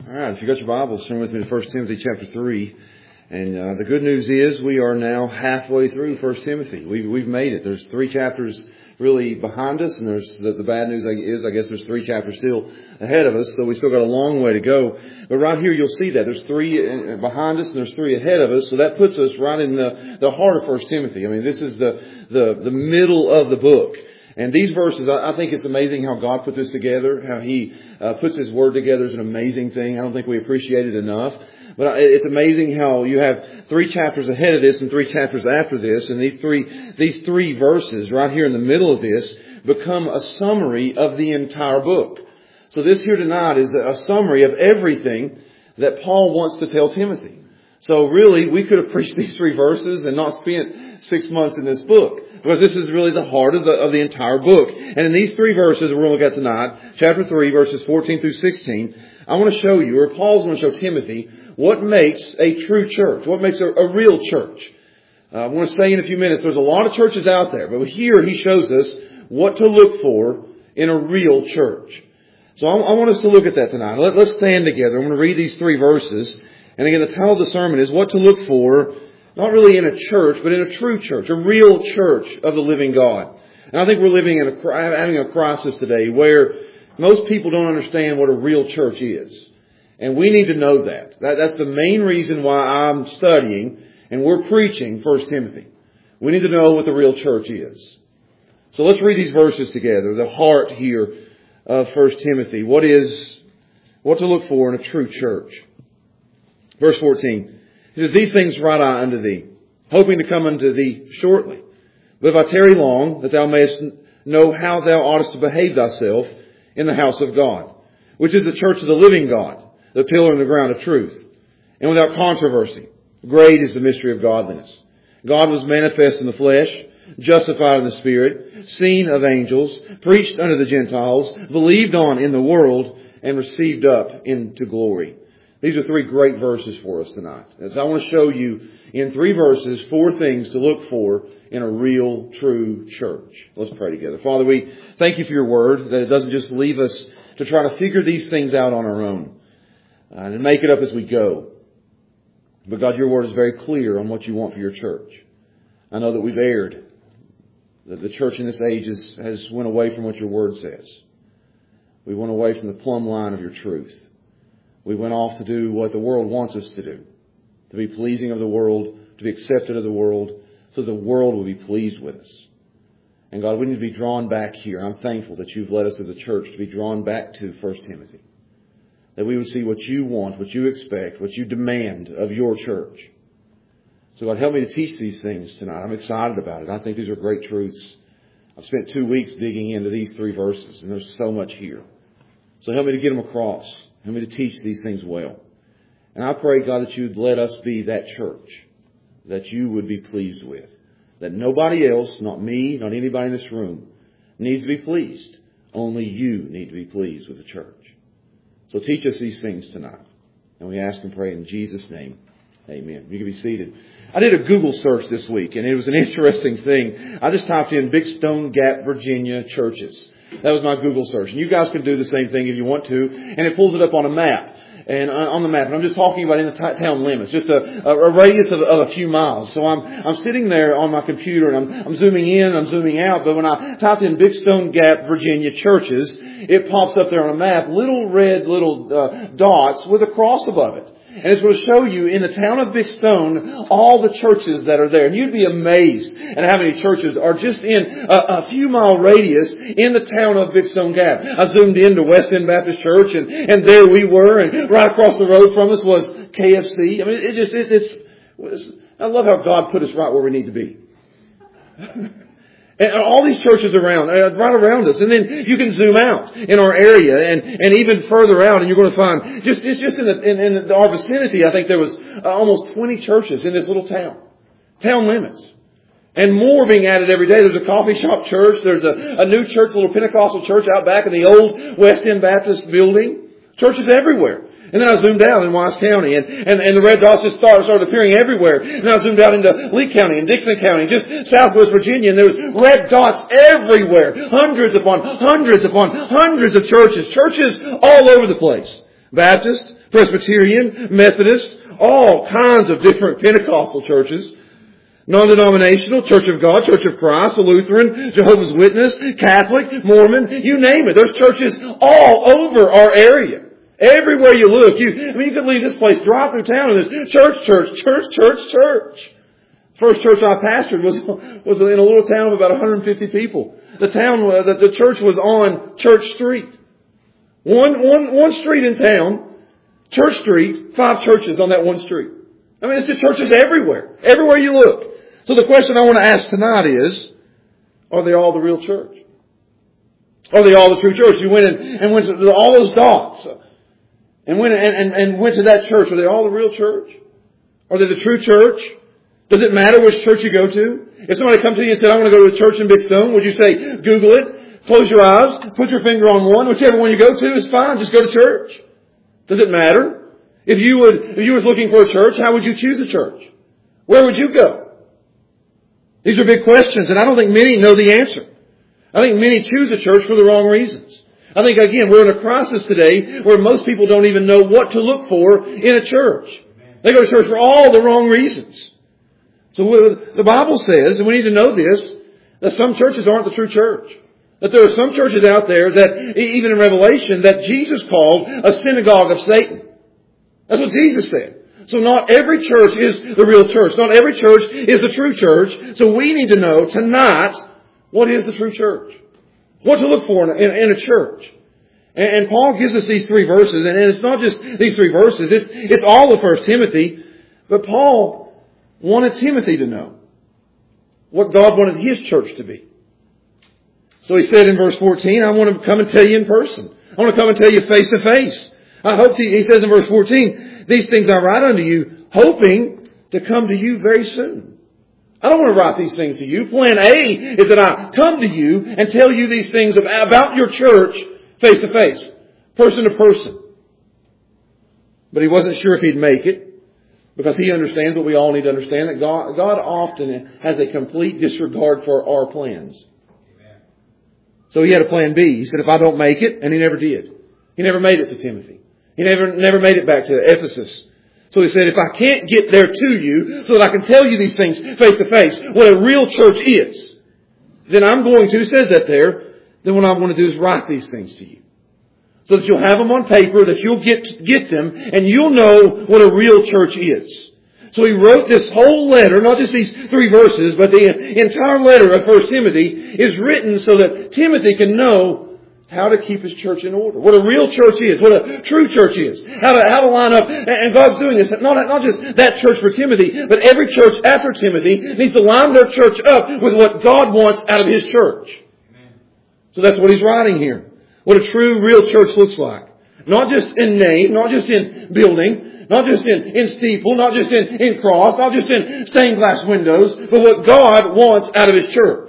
All right, if you got your Bibles, turn with me to 1 Timothy chapter 3. And the good news is we are now halfway through 1 Timothy. We've made it. There's 3 chapters really behind us, and there's the bad news is I guess there's 3 chapters still ahead of us, so we still got a long way to go. But right here you'll see that there's 3 behind us and there's 3 ahead of us, so that puts us right in the heart of 1 Timothy. I mean, this is the middle of the book. And these verses, I think it's amazing how God put this together, how He puts His Word together is an amazing thing. I don't think we appreciate it enough. But it's amazing how you have 3 chapters ahead of this and 3 chapters after this. And these three verses right here in the middle of this become a summary of the entire book. So this here tonight is a summary of everything that Paul wants to tell Timothy. So really, we could have preached these 3 verses and not spent 6 months in this book. Because this is really the heart of the entire book. And in these 3 verses we're going to look at tonight, chapter 3, verses 14 through 16, I want to show you, or Paul's going to show Timothy, what makes a true church, what makes a real church. I want to say in a few minutes, there's a lot of churches out there, but here he shows us what to look for in a real church. So I want us to look at that tonight. Let's stand together. I'm going to read these 3 verses. And again, the title of the sermon is What to Look For, not really in a church, but in a true church, a real church of the living God. And I think we're living in having a crisis today where most people don't understand what a real church is. And we need to know that. That's the main reason why I'm studying and we're preaching 1 Timothy. We need to know what the real church is. So let's read these verses together. The heart here of 1 Timothy. What to look for in a true church. Verse 14. He says, These things write I unto thee, hoping to come unto thee shortly. But if I tarry long, that thou mayest know how thou oughtest to behave thyself in the house of God, which is the church of the living God, the pillar and the ground of truth. And without controversy, great is the mystery of godliness. God was manifest in the flesh, justified in the Spirit, seen of angels, preached unto the Gentiles, believed on in the world, and received up into glory. These are 3 great verses for us tonight. As I want to show you in 3 verses 4 things to look for in a real, true church. Let's pray together. Father, we thank you for your word, that it doesn't just leave us to try to figure these things out on our own and make it up as we go. But God, your word is very clear on what you want for your church. I know that we've erred, that the church in this age has went away from what your word says. We went away from the plumb line of your truth. We went off to do what the world wants us to do, to be pleasing of the world, to be accepted of the world, so the world will be pleased with us. And God, we need to be drawn back here. I'm thankful that you've led us as a church to be drawn back to 1 Timothy. That we would see what you want, what you expect, what you demand of your church. So God, help me to teach these things tonight. I'm excited about it. I think these are great truths. I've spent 2 weeks digging into these 3 verses, and there's so much here. So help me to get them across. Help me to teach these things well. And I pray, God, that you'd let us be that church that you would be pleased with. That nobody else, not me, not anybody in this room, needs to be pleased. Only you need to be pleased with the church. So teach us these things tonight. And we ask and pray in Jesus' name. Amen. You can be seated. I did a Google search this week, and it was an interesting thing. I just typed in Big Stone Gap, Virginia churches. That was my Google search. And you guys can do the same thing if you want to. And it pulls it up on a map. And on the map. And I'm just talking about in the town limits. Just a radius of a few miles. So I'm sitting there on my computer and I'm zooming in, I'm zooming out. But when I typed in Big Stone Gap, Virginia churches, it pops up there on a map. Little red dots with a cross above it. And it's going to show you in the town of Big Stone all the churches that are there. And you'd be amazed at how many churches are just in a few mile radius in the town of Big Stone Gap. I zoomed into West End Baptist Church and there we were. And right across the road from us was KFC. I mean, I love how God put us right where we need to be. And all these churches around, right around us. And then you can zoom out in our area and even further out and you're going to find just in our vicinity, I think there was almost 20 churches in this little town. Town limits. And more being added every day. There's a coffee shop church. There's a new church, a little Pentecostal church out back in the old West End Baptist building. Churches everywhere. And then I zoomed out in Wise County and the red dots just started appearing everywhere. And then I zoomed out into Lee County and Dixon County, just southwest Virginia, and there was red dots everywhere. Hundreds upon hundreds upon hundreds of churches. Churches all over the place. Baptist, Presbyterian, Methodist, all kinds of different Pentecostal churches. Non-denominational, Church of God, Church of Christ, Lutheran, Jehovah's Witness, Catholic, Mormon, you name it. There's churches all over our area. Everywhere you look, you could leave this place, drive through town, and there's church. First church I pastored was in a little town of about 150 people. The church was on Church Street. One street in town, Church Street, 5 churches on that one street. I mean, it's the churches everywhere you look. So the question I want to ask tonight is, are they all the real church? Are they all the true church? You went and went to all those dots and went to that church. Are they all the real church? Are they the true church? Does it matter which church you go to? If somebody come to you and said, I want to go to a church in Big Stone, would you say, Google it, close your eyes, put your finger on one, whichever one you go to is fine, just go to church. Does it matter? If you was looking for a church, how would you choose a church? Where would you go? These are big questions, and I don't think many know the answer. I think many choose a church for the wrong reasons. I think, again, we're in a crisis today where most people don't even know what to look for in a church. They go to church for all the wrong reasons. So the Bible says, and we need to know this, that some churches aren't the true church. That there are some churches out there that, even in Revelation, that Jesus called a synagogue of Satan. That's what Jesus said. So not every church is the real church. Not every church is the true church. So we need to know tonight, what is the true church? What to look for in a church. And Paul gives us these 3 verses. And it's not just these 3 verses. It's all of 1 Timothy. But Paul wanted Timothy to know what God wanted his church to be. So he said in verse 14, I want to come and tell you in person. I want to come and tell you face to face. I hope, he says in verse 14, these things I write unto you, hoping to come to you very soon. I don't want to write these things to you. Plan A is that I come to you and tell you these things about your church face to face, person to person. But he wasn't sure if he'd make it, because he understands what we all need to understand, that God often has a complete disregard for our plans. So he had a plan B. He said, if I don't make it, and he never did. He never made it to Timothy. He never made it back to Ephesus. So he said, if I can't get there to you so that I can tell you these things face to face, what a real church is, then I'm going to, it says that there, then what I'm going to do is write these things to you. So that you'll have them on paper, that you'll get them, and you'll know what a real church is. So he wrote this whole letter, not just these 3 verses, but the entire letter of 1 Timothy is written so that Timothy can know how to keep his church in order. What a real church is. What a true church is. How to line up. And God's doing this. Not just that church for Timothy, but every church after Timothy needs to line their church up with what God wants out of His church. Amen. So that's what he's writing here. What a true, real church looks like. Not just in name, not just in building, not just in steeple, not just in cross, not just in stained glass windows, but what God wants out of His church.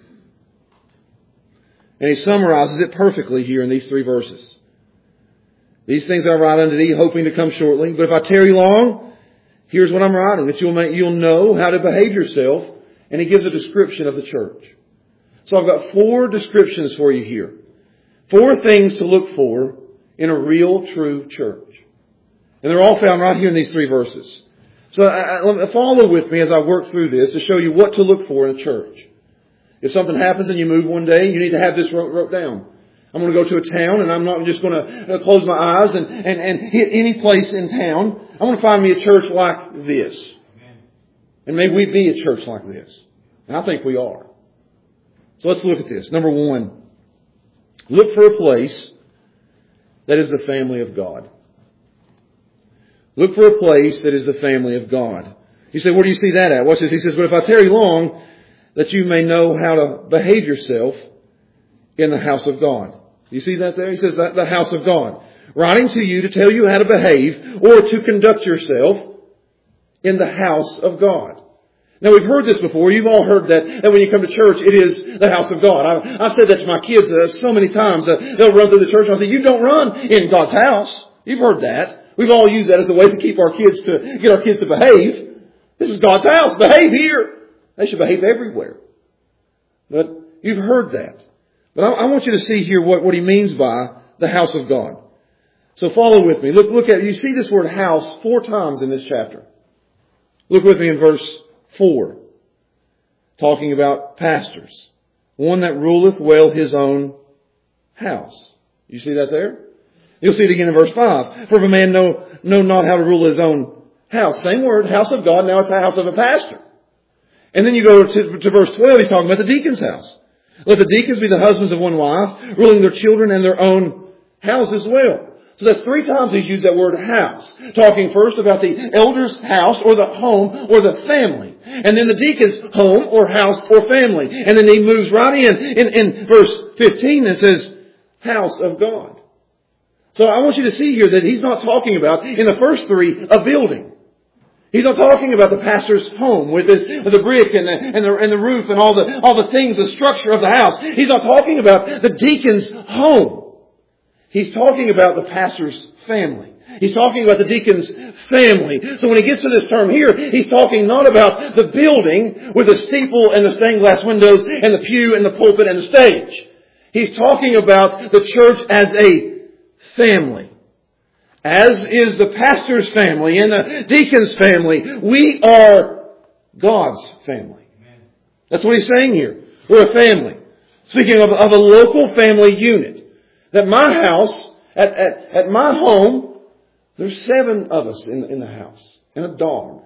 And he summarizes it perfectly here in these 3 verses. These things I write unto thee, hoping to come shortly. But if I tarry long, here's what I'm writing, that you'll know how to behave yourself. And he gives a description of the church. So I've got 4 descriptions for you here. 4 things to look for in a real, true church. And they're all found right here in these 3 verses. So follow with me as I work through this to show you what to look for in a church. If something happens and you move one day, you need to have this wrote down. I'm going to go to a town, and I'm not just going to close my eyes and hit any place in town. I'm going to find me a church like this. And maybe we be a church like this. And I think we are. So let's look at this. Number 1, look for a place that is the family of God. Look for a place that is the family of God. You say, where do you see that at? Watch this. He says, but if I tarry long, that you may know how to behave yourself in the house of God. You see that there? He says that the house of God. Writing to you to tell you how to behave or to conduct yourself in the house of God. Now we've heard this before. You've all heard that when you come to church, it is the house of God. I've said that to my kids so many times. They'll run through the church and I'll say, you don't run in God's house. You've heard that. We've all used that as a way to get our kids to behave. This is God's house. Behave here. They should behave everywhere. But you've heard that. But I want you to see here what he means by the house of God. So follow with me. Look at, you see this word house 4 times in this chapter. Look with me in verse 4. Talking about pastors. One that ruleth well his own house. You see that there? You'll see it again in verse 5. For if a man know not how to rule his own house. Same word, house of God. Now it's the house of a pastor. And then you go to verse 12. He's talking about the deacon's house. Let the deacons be the husbands of one wife, ruling their children and their own house as well. So that's 3 times he's used that word house. Talking first about the elder's house or the home or the family. And then the deacon's home or house or family. And then he moves right in verse 15 and says, house of God. So I want you to see here that he's not talking about, in the first 3, a building. He's not talking about the pastor's home with the brick and the roof and all the things, the structure of the house. He's not talking about the deacon's home. He's talking about the pastor's family. He's talking about the deacon's family. So when he gets to this term here, he's talking not about the building with the steeple and the stained glass windows and the pew and the pulpit and the stage. He's talking about the church as a family. As is the pastor's family and the deacon's family, we are God's family. That's what he's saying here. We're a family. Speaking of a local family unit. That my house, at my home, there's 7 of us in the house. And a dog.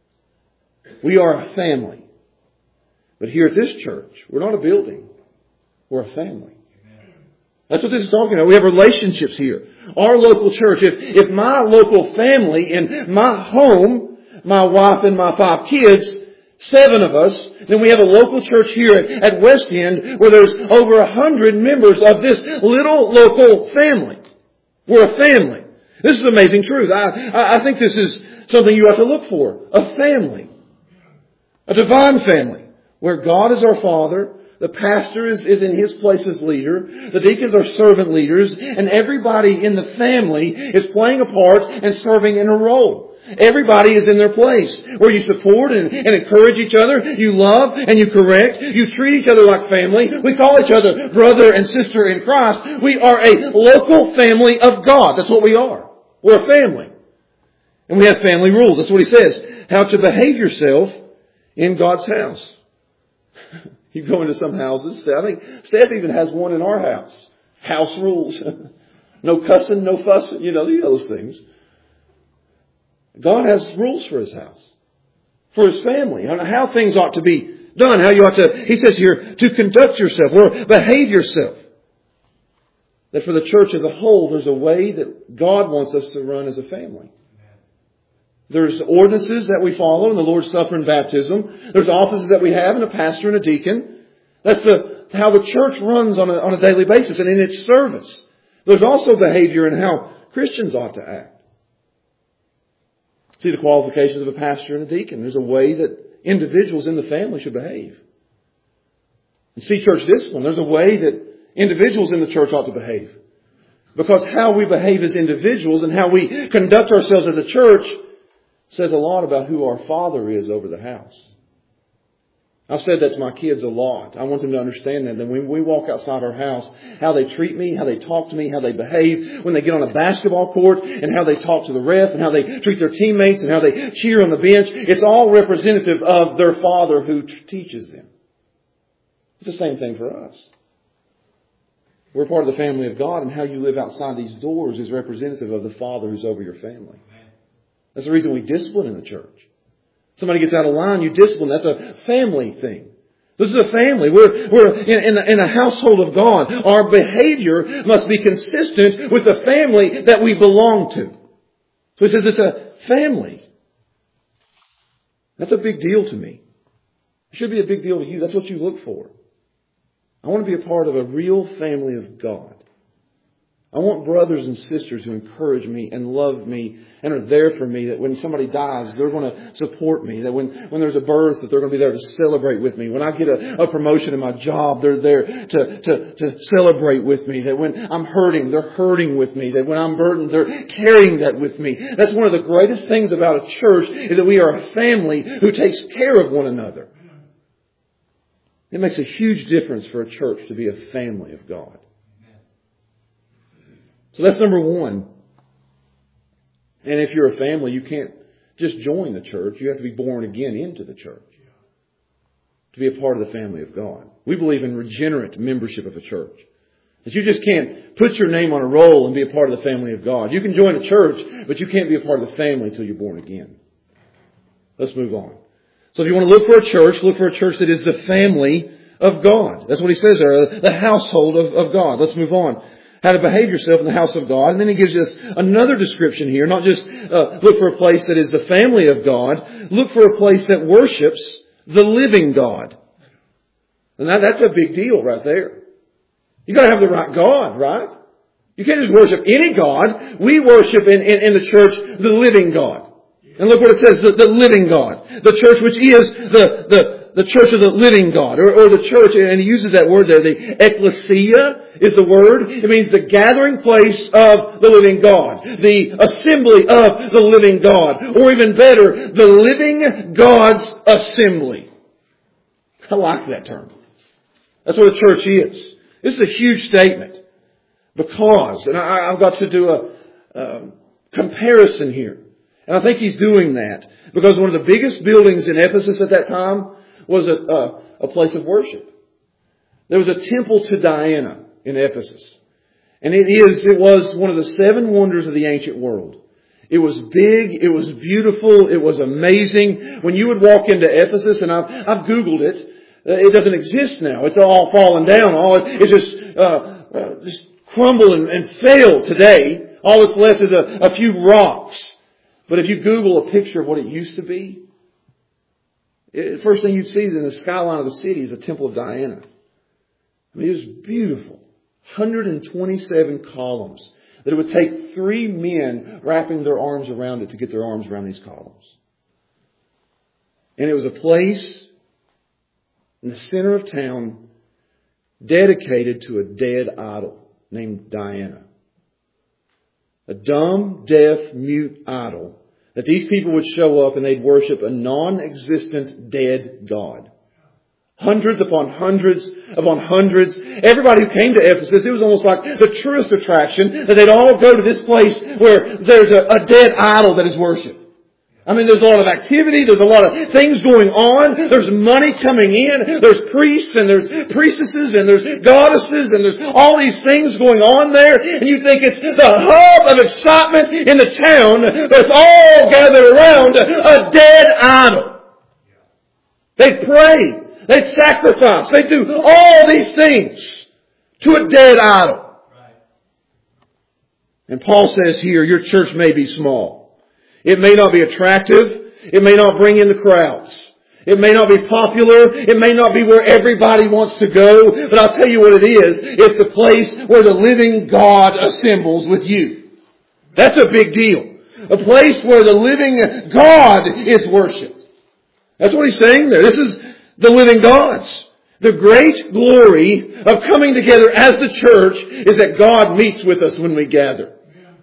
We are a family. But here at this church, we're not a building. We're a family. That's what this is talking about. We have relationships here. Our local church, if my local family in my home, my wife and my 5 kids, 7 of us, then we have a local church here at West End where there's over 100 members of this little local family. We're a family. This is amazing truth. I think this is something you have to look for. A family. A divine family. Where God is our Father. The pastor is in his place as leader. The deacons are servant leaders. And everybody in the family is playing a part and serving in a role. Everybody is in their place where you support and encourage each other. You love and you correct. You treat each other like family. We call each other brother and sister in Christ. We are a local family of God. That's what we are. We're a family. And we have family rules. That's what he says. How to behave yourself in God's house. You go into some houses. I think Steph even has one in our house. House rules. No cussing, no fussing. You know those things. God has rules for His house. For His family. How things ought to be done. How you ought to, he says here, to conduct yourself or behave yourself. That for the church as a whole, there's a way that God wants us to run as a family. There's ordinances that we follow in the Lord's Supper and baptism. There's offices that we have in a pastor and a deacon. That's how the church runs on a daily basis and in its service. There's also behavior in how Christians ought to act. See the qualifications of a pastor and a deacon. There's a way that individuals in the family should behave. And see church discipline. There's a way that individuals in the church ought to behave. Because how we behave as individuals and how we conduct ourselves as a church says a lot about who our Father is over the house. I've said that to my kids a lot. I want them to understand that when we walk outside our house, how they treat me, how they talk to me, how they behave when they get on a basketball court, and how they talk to the ref, and how they treat their teammates, and how they cheer on the bench. It's all representative of their Father who teaches them. It's the same thing for us. We're part of the family of God, and how you live outside these doors is representative of the Father who's over your family. That's the reason we discipline in the church. Somebody gets out of line, you discipline. That's a family thing. This is a family. We're in a household of God. Our behavior must be consistent with the family that we belong to. So he says it's a family. That's a big deal to me. It should be a big deal to you. That's what you look for. I want to be a part of a real family of God. I want brothers and sisters who encourage me and love me and are there for me, that when somebody dies, they're going to support me. That when there's a birth, that they're going to be there to celebrate with me. When I get a promotion in my job, they're there to celebrate with me. That when I'm hurting, they're hurting with me. That when I'm burdened, they're carrying that with me. That's one of the greatest things about a church, is that we are a family who takes care of one another. It makes a huge difference for a church to be a family of God. So that's number one. And if you're a family, you can't just join the church. You have to be born again into the church to be a part of the family of God. We believe in regenerate membership of a church. That you just can't put your name on a roll and be a part of the family of God. You can join a church, but you can't be a part of the family until you're born again. Let's move on. So if you want to look for a church that is the family of God. That's what he says there, the household of God. Let's move on. How to behave yourself in the house of God. And then he gives us another description here. Not just look for a place that is the family of God. Look for a place that worships the living God. And that's a big deal right there. You got to have the right God, right? You can't just worship any God. We worship in the church the living God. And look what it says, the living God. The church which is the church of the living God. Or the church, and he uses that word there, the ecclesia is the word. It means the gathering place of the living God. The assembly of the living God. Or even better, the living God's assembly. I like that term. That's what a church is. This is a huge statement. Because, and I've got to do a comparison here. And I think he's doing that. Because one of the biggest buildings in Ephesus at that time was a place of worship. There was a temple to Diana in Ephesus. And it was one of the 7 wonders of the ancient world. It was big, it was beautiful, it was amazing. When you would walk into Ephesus, and I've Googled it, it doesn't exist now. It's all fallen down. It's just crumbled and failed today. All that's left is a few rocks. But if you Google a picture of what it used to be, the first thing you'd see in the skyline of the city is the Temple of Diana. I mean, it was beautiful. 127 columns. That it would take 3 men wrapping their arms around it to get their arms around these columns. And it was a place in the center of town dedicated to a dead idol named Diana. A dumb, deaf, mute idol that these people would show up and they'd worship a non-existent dead God. Hundreds upon hundreds upon hundreds. Everybody who came to Ephesus, it was almost like the tourist attraction that they'd all go to this place where there's a dead idol that is worshipped. I mean, there's a lot of activity, there's a lot of things going on, there's money coming in, there's priests and there's priestesses and there's goddesses and there's all these things going on there, and you think it's the hub of excitement in the town, but it's all gathered around a dead idol. They'd pray, they'd sacrifice, they'd do all these things to a dead idol. And Paul says here, your church may be small. It may not be attractive. It may not bring in the crowds. It may not be popular. It may not be where everybody wants to go. But I'll tell you what it is. It's the place where the living God assembles with you. That's a big deal. A place where the living God is worshipped. That's what he's saying there. This is the living God's. The great glory of coming together as the church is that God meets with us when we gather.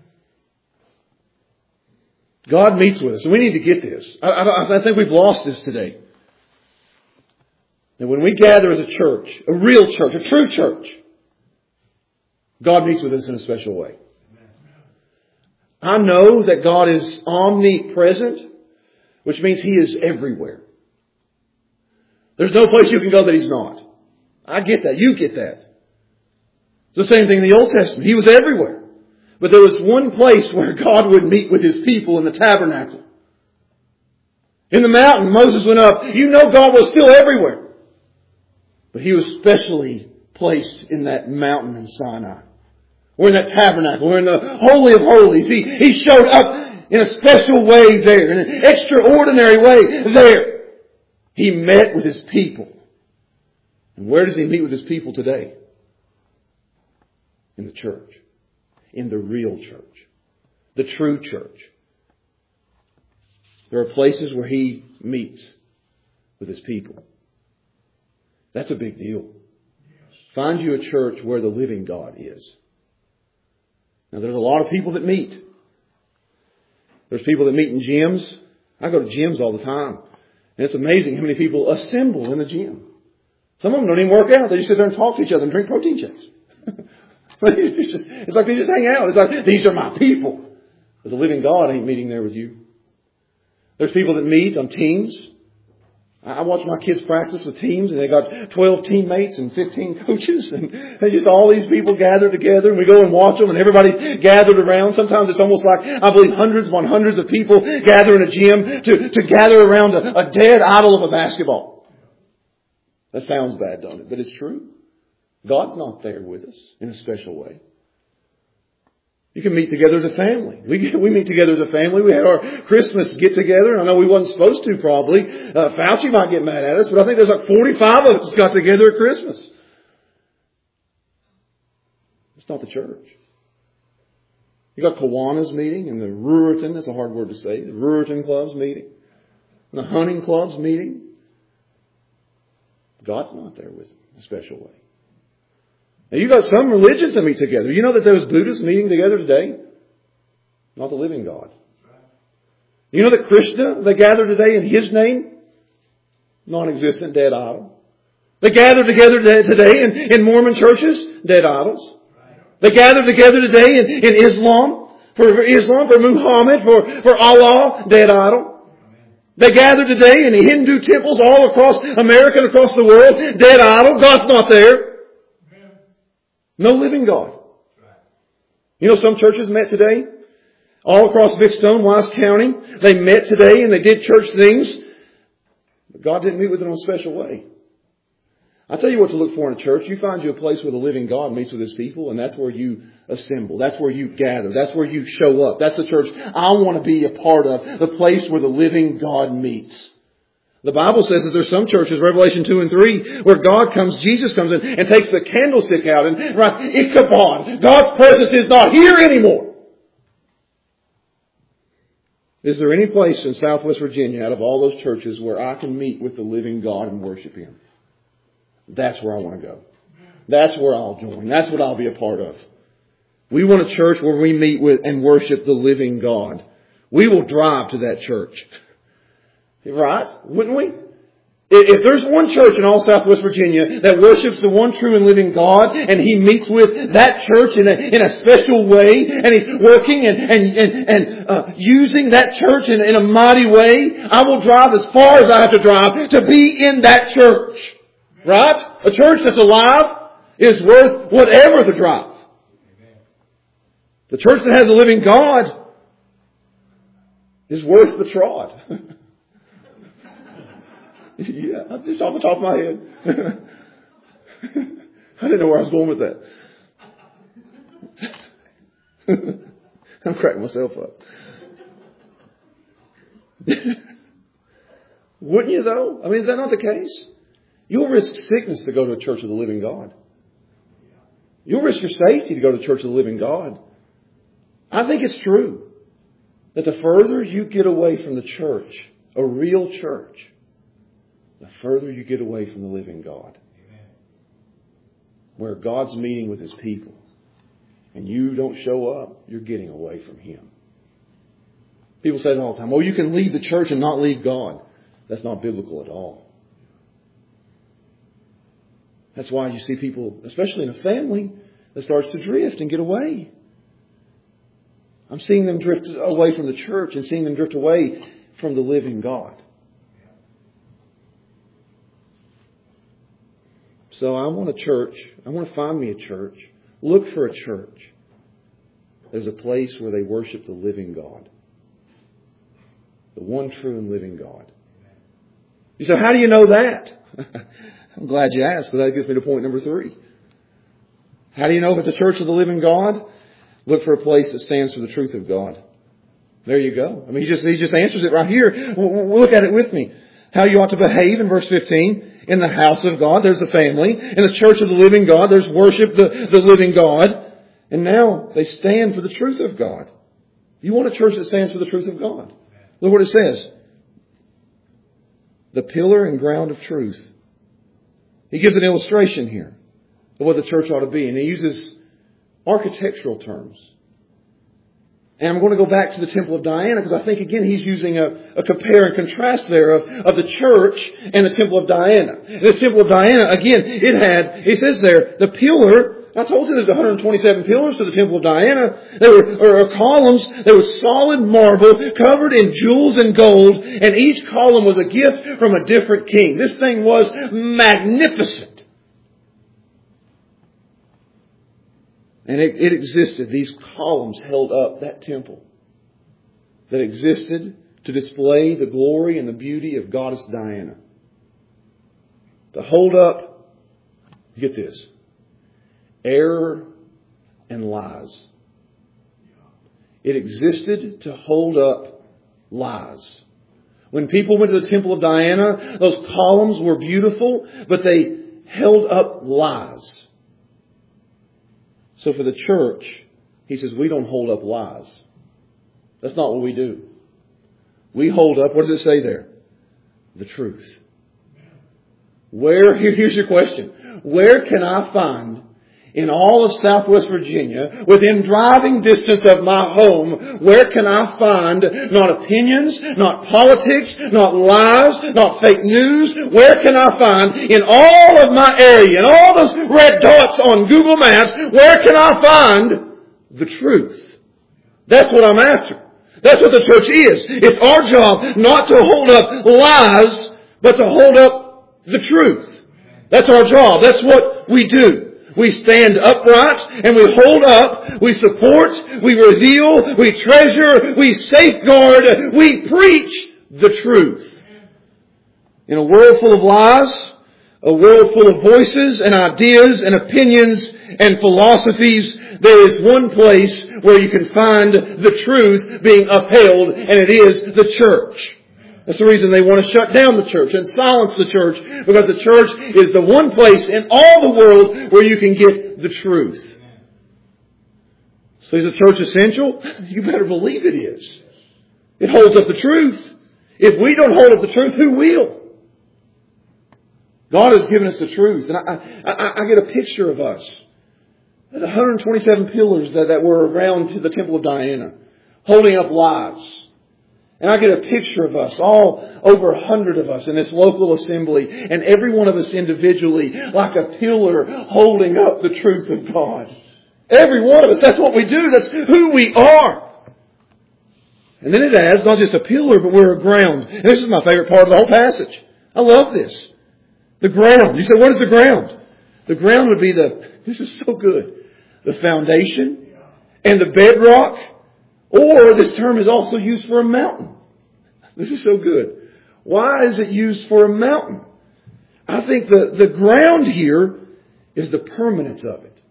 God meets with us. And we need to get this. I think we've lost this today. And when we gather as a church, a real church, a true church, God meets with us in a special way. I know that God is omnipresent, which means He is everywhere. There's no place you can go that He's not. I get that. You get that. It's the same thing in the Old Testament. He was everywhere. But there was one place where God would meet with His people in the tabernacle. In the mountain, Moses went up. You know God was still everywhere. But He was specially placed in that mountain in Sinai. Or in that tabernacle. Or in the Holy of Holies. He showed up in a special way there. In an extraordinary way there. He met with His people. And where does He meet with His people today? In the church. In the real church. The true church. There are places where He meets with His people. That's a big deal. Find you a church where the living God is. Now there's a lot of people that meet. There's people that meet in gyms. I go to gyms all the time. And it's amazing how many people assemble in the gym. Some of them don't even work out. They just sit there and talk to each other and drink protein shakes. It's like they just hang out. It's like, these are my people. But the living God ain't meeting there with you. There's people that meet on teams. I watch my kids practice with teams, and they got 12 teammates and 15 coaches, and they just all these people gather together, and we go and watch them, and everybody's gathered around. Sometimes it's almost like, I believe, hundreds upon hundreds of people gather in a gym to gather around a dead idol of a basketball. That sounds bad, don't it? But it's true. God's not there with us in a special way. You can meet together as a family. We meet together as a family. We had our Christmas get-together. I know we wasn't supposed to, probably. Fauci might get mad at us, but I think there's like 45 of us got together at Christmas. It's not the church. You got Kiwanis meeting and the Ruritan, that's a hard word to say, the Ruritan clubs meeting, and the hunting clubs meeting. God's not there with them in a special way. Now, you got some religions that meet together. You know that there's Buddhists meeting together today? Not the living God. You know that Krishna, they gather today in His name? Non-existent, dead idol. They gather together today in Mormon churches? Dead idols. They gather together today in Islam? For Muhammad, for Allah, dead idol. They gather today in Hindu temples all across America and across the world, dead idol. God's not there. No living God. You know, some churches met today, all across Bigstone, Wise County. They met today and they did church things. But God didn't meet with them in a special way. I'll tell you what to look for in a church. You find you a place where the living God meets with His people, and that's where you assemble. That's where you gather. That's where you show up. That's the church I want to be a part of. The place where the living God meets. The Bible says that there's some churches, Revelation 2 and 3, where God comes, Jesus comes in and takes the candlestick out and writes, Ichabod, God's presence is not here anymore. Is there any place in Southwest Virginia out of all those churches where I can meet with the living God and worship Him? That's where I want to go. That's where I'll join. That's what I'll be a part of. We want a church where we meet with and worship the living God. We will drive to that church. Right? Wouldn't we? If there's one church in all Southwest Virginia that worships the one true and living God, and He meets with that church in a special way, and He's working and using that church in a mighty way, I will drive as far as I have to drive to be in that church. Right? A church that's alive is worth whatever the drive. The church that has a living God is worth the trod. Yeah, just off the top of my head. I didn't know where I was going with that. I'm cracking myself up. Wouldn't you though? I mean, is that not the case? You'll risk sickness to go to a church of the living God. You'll risk your safety to go to the church of the living God. I think it's true that the further you get away from the church, a real church, the further you get away from the living God. Amen. Where God's meeting with His people and you don't show up, you're getting away from Him. People say it all the time, oh, you can leave the church and not leave God. That's not biblical at all. That's why you see people, especially in a family, that starts to drift and get away. I'm seeing them drift away from the church and seeing them drift away from the living God. So I want a church. I want to find me a church. Look for a church. There's a place where they worship the living God. The one true and living God. You say, how do you know that? I'm glad you asked, because that gets me to point number 3. How do you know if it's a church of the living God? Look for a place that stands for the truth of God. There you go. I mean, he just answers it right here. Look at it with me. How you ought to behave in verse 15. In the house of God, there's a family. In the church of the living God, there's worship the living God. And now they stand for the truth of God. You want a church that stands for the truth of God. Look what it says. The pillar and ground of truth. He gives an illustration here of what the church ought to be. And he uses architectural terms. And I'm going to go back to the Temple of Diana because I think, again, he's using a compare and contrast there of the church and the Temple of Diana. The Temple of Diana, again, it says there, the pillar I told you there's 127 pillars to the Temple of Diana. There were columns. There was solid marble covered in jewels and gold. And each column was a gift from a different king. This thing was magnificent. And it existed. These columns held up that temple that existed to display the glory and the beauty of Goddess Diana. To hold up, get this, error and lies. It existed to hold up lies. When people went to the Temple of Diana, those columns were beautiful, but they held up lies. So for the church, he says, we don't hold up lies. That's not what we do. We hold up, what does it say there? The truth. Here's your question. Where can I find in all of Southwest Virginia, within driving distance of my home, where can I find not opinions, not politics, not lies, not fake news? Where can I find in all of my area, in all those red dots on Google Maps, where can I find the truth? That's what I'm after. That's what the church is. It's our job not to hold up lies, but to hold up the truth. That's our job. That's what we do. We stand upright and we hold up, we support, we reveal, we treasure, we safeguard, we preach the truth. In a world full of lies, a world full of voices and ideas and opinions and philosophies, there is one place where you can find the truth being upheld, and it is the church. That's the reason they want to shut down the church and silence the church, because the church is the one place in all the world where you can get the truth. So is the church essential? You better believe it is. It holds up the truth. If we don't hold up the truth, who will? God has given us the truth. And I get a picture of us. There's 127 pillars that were around to the Temple of Diana, holding up lies. And I get a picture of us, all over 100 of us in this local assembly, and every one of us individually, like a pillar holding up the truth of God. Every one of us, that's what we do, that's who we are. And then it adds, not just a pillar, but we're a ground. And this is my favorite part of the whole passage. I love this. The ground. You say, what is the ground? The ground would be this is so good, the foundation and the bedrock. Or this term is also used for a mountain. This is so good. Why is it used for a mountain? I think the ground here is the permanence of it.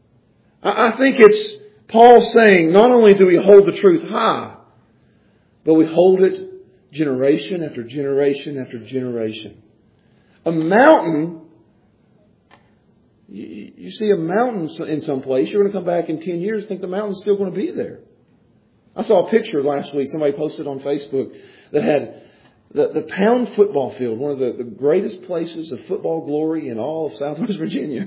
I think it's Paul saying, not only do we hold the truth high, but we hold it generation after generation after generation. A mountain, you see a mountain in some place, you're going to come back in 10 years and think the mountain's still going to be there. I saw a picture last week, somebody posted on Facebook, that had the Pound football field, one of the greatest places of football glory in all of Southwest Virginia.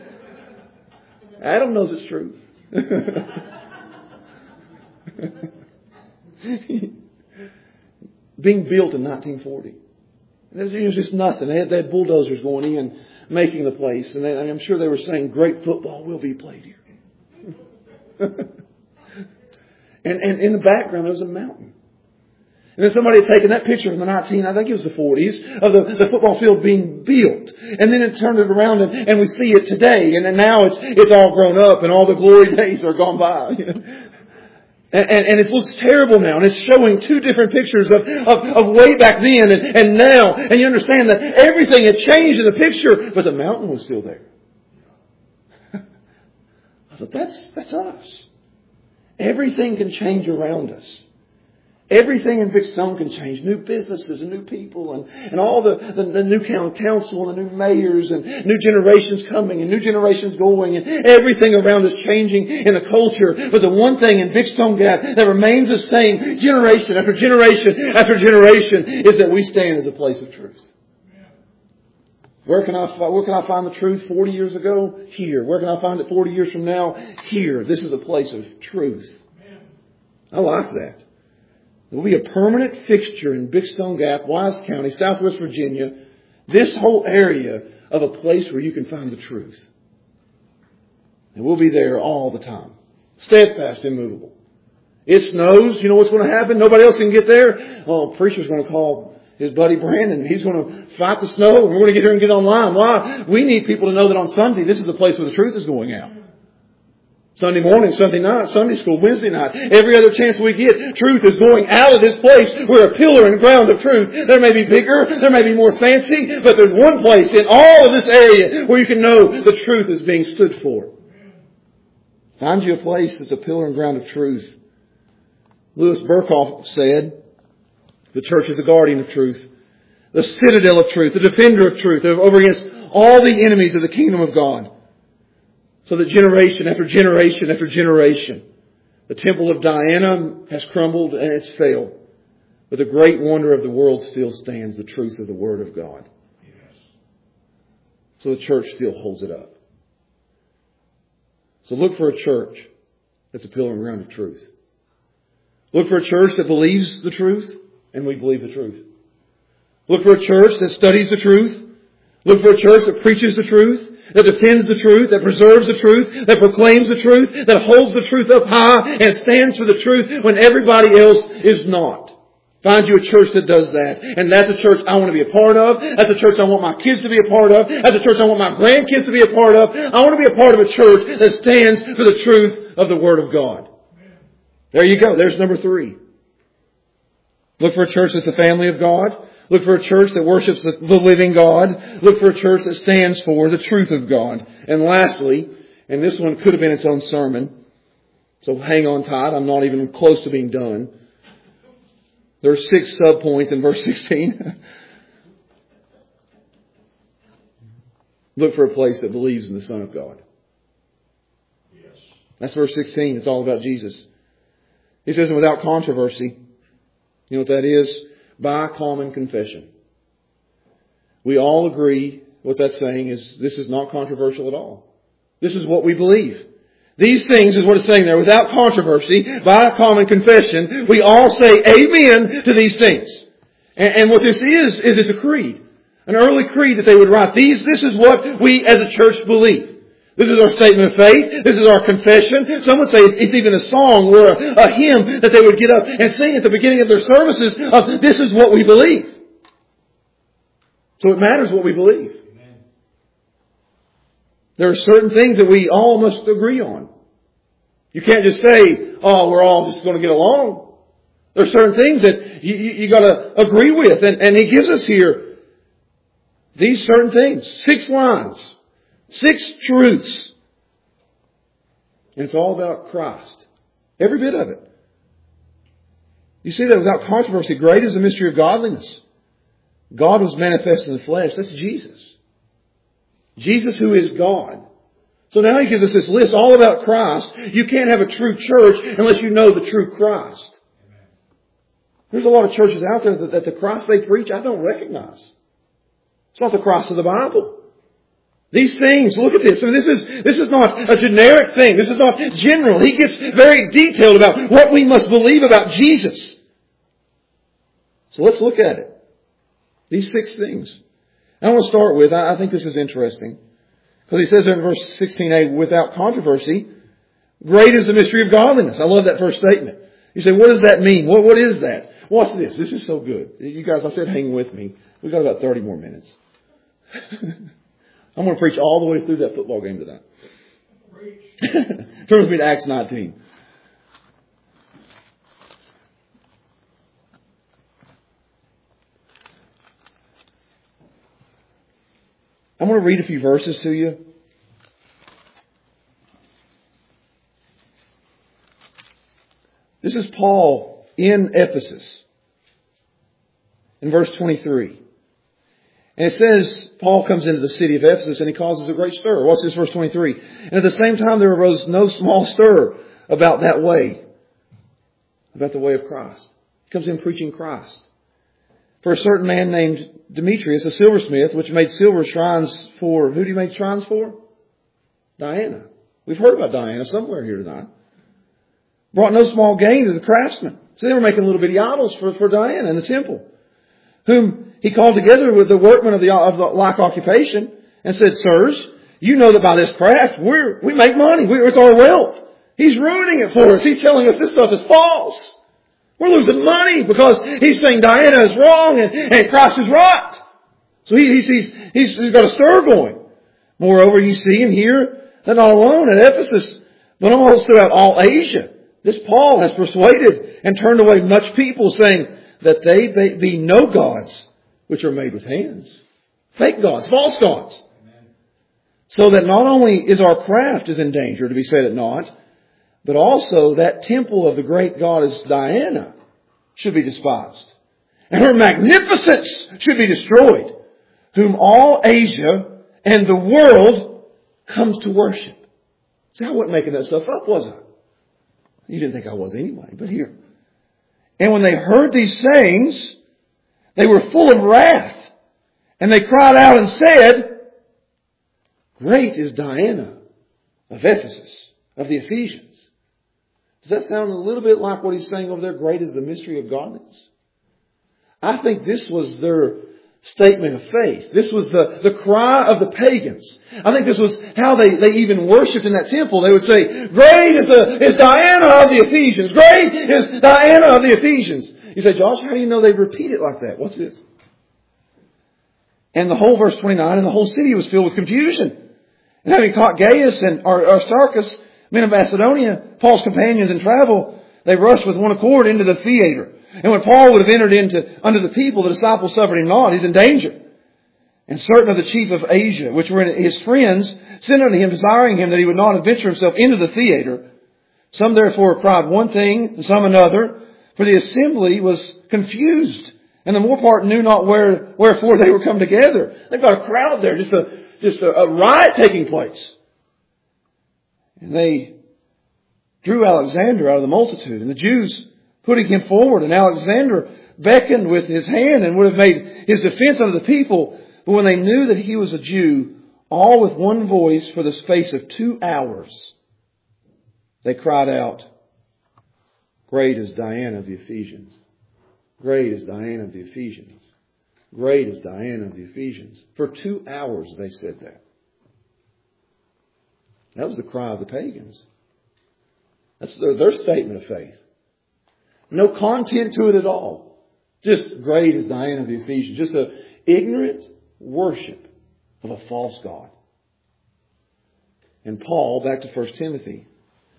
Adam knows it's true. Being built in 1940. There's just nothing. They had bulldozers going in, making the place. And I'm sure they were saying, great football will be played here. And in the background, there was a mountain. And then somebody had taken that picture from the I think it was the 40s, of the football field being built. And then it turned it around and we see it today. And then now it's all grown up and all the glory days are gone by. And it looks terrible now. And it's showing two different pictures of way back then and now. And you understand that everything had changed in the picture, but the mountain was still there. I thought, that's us. Everything can change around us. Everything in Vic Stone can change. New businesses and new people and all the new council and the new mayors and new generations coming and new generations going and everything around us changing in the culture. But the one thing in Vic Stone Gap that remains the same generation after generation after generation is that we stand as a place of truth. Where can I find the truth 40 years ago? Here. Where can I find it 40 years from now? Here. This is a place of truth. I like that. There will be a permanent fixture in Big Stone Gap, Wise County, Southwest Virginia, this whole area of a place where you can find the truth. And we'll be there all the time. Steadfast, immovable. It snows. You know what's going to happen? Nobody else can get there. Oh, preacher's going to call his buddy Brandon. He's going to fight the snow. And we're going to get here and get online. Why? We need people to know that on Sunday, this is the place where the truth is going out. Sunday morning, Sunday night, Sunday school, Wednesday night. Every other chance we get, truth is going out of this place. We're a pillar and ground of truth. There may be bigger, there may be more fancy, but there's one place in all of this area where you can know the truth is being stood for. Find you a place that's a pillar and ground of truth. Louis Burkhoff said, the church is a guardian of truth, the citadel of truth, the defender of truth over against all the enemies of the kingdom of God. So that generation after generation after generation, the temple of Diana has crumbled and it's failed. But the great wonder of the world still stands, the truth of the Word of God. Yes. So the church still holds it up. So look for a church that's a pillar and ground of truth. Look for a church that believes the truth, and we believe the truth. Look for a church that studies the truth. Look for a church that preaches the truth, that defends the truth, that preserves the truth, that proclaims the truth, that holds the truth up high and stands for the truth when everybody else is not. Find you a church that does that. And that's a church I want to be a part of. That's a church I want my kids to be a part of. That's a church I want my grandkids to be a part of. I want to be a part of a church that stands for the truth of the Word of God. There you go. There's number 3. Look for a church that's the family of God. Look for a church that worships the living God. Look for a church that stands for the truth of God. And lastly, and this one could have been its own sermon, so hang on tight. I'm not even close to being done. There are 6 subpoints in verse 16. Look for a place that believes in the Son of God. Yes. That's verse 16. It's all about Jesus. He says, without controversy. You know what that is? By common confession. We all agree what that's saying is this is not controversial at all. This is what we believe. These things is what it's saying there. Without controversy, by common confession, we all say amen to these things. And what this is it's a creed. An early creed that they would write. This is what we as a church believe. This is our statement of faith. This is our confession. Some would say it's even a song or a hymn that they would get up and sing at the beginning of their services of this is what we believe. So it matters what we believe. Amen. There are certain things that we all must agree on. You can't just say, oh, we're all just going to get along. There are certain things that you got to agree with. And he gives us here these certain things. 6 lines. 6 truths. And it's all about Christ. Every bit of it. You see that without controversy, great is the mystery of godliness. God was manifest in the flesh. That's Jesus. Jesus who is God. So now he gives us this list all about Christ. You can't have a true church unless you know the true Christ. There's a lot of churches out there that the Christ they preach I don't recognize. It's not the Christ of the Bible. These things, look at this. I mean, this is not a generic thing. This is not general. He gets very detailed about what we must believe about Jesus. So let's look at it. These 6 things. I want to start with, I think this is interesting. Because he says in verse 16a, without controversy, great is the mystery of godliness. I love that first statement. You say, what does that mean? What is that? Watch this. This is so good. You guys, I said hang with me. We've got about 30 more minutes. I'm going to preach all the way through that football game tonight. Turn with me to Acts 19. I'm going to read a few verses to you. This is Paul in Ephesus. In verse 23. And it says, Paul comes into the city of Ephesus and he causes a great stir. Watch this, verse 23. And at the same time there arose no small stir about that way. About the way of Christ. He comes in preaching Christ. For a certain man named Demetrius, a silversmith, which made silver shrines for, who do you make shrines for? Diana. We've heard about Diana somewhere here tonight. Brought no small gain to the craftsmen. So they were making little bitty idols for Diana in the temple. Whom he called together with the workmen of the like occupation and said, Sirs, You know that by this craft, we make money. It's our wealth. He's ruining it for us. He's telling us this stuff is false. We're losing money because he's saying Diana is wrong and Christ is right. So he's got a stir going. Moreover, you see and hear that not alone at Ephesus, but also throughout all Asia, this Paul has persuaded and turned away much people, saying that they be no gods which are made with hands. Fake gods, false gods. Amen. So that not only is our craft is in danger to be set at naught, but also that temple of the great goddess Diana should be despised. And her magnificence should be destroyed, whom all Asia and the world comes to worship. See, I wasn't making that stuff up, was I? You didn't think I was anyway, but here. And when they heard these sayings, they were full of wrath. And they cried out and said, Great is Diana of Ephesus, of the Ephesians. Does that sound a little bit like what he's saying over there? Great is the mystery of godliness. I think this was their statement of faith. This was the cry of the pagans. I think this was how they even worshipped in that temple. They would say, Great is Diana of the Ephesians. Great is Diana of the Ephesians. You say, Josh, how do you know they repeat it like that? What's this? And the whole verse 29, and the whole city was filled with confusion. And having caught Gaius and Aristarchus, men of Macedonia, Paul's companions in travel, they rushed with one accord into the theater. And when Paul would have entered under the people, the disciples suffered him not. He's in danger. And certain of the chief of Asia, which were his friends, sent unto him, desiring him that he would not adventure himself into the theater. Some therefore cried one thing, and some another, for the assembly was confused, and the more part knew not wherefore they were come together. They've got a crowd there, just a riot taking place. And they drew Alexander out of the multitude, and the Jews putting him forward, and Alexander beckoned with his hand and would have made his defense unto the people. But when they knew that he was a Jew, all with one voice for the space of 2 hours, they cried out, Great is Diana of the Ephesians. Great is Diana of the Ephesians. Great is Diana of the Ephesians. For 2 hours they said that. That was the cry of the pagans. That's their statement of faith. No content to it at all. Just great is Diana of the Ephesians. Just an ignorant worship of a false god. And Paul, back to 1 Timothy,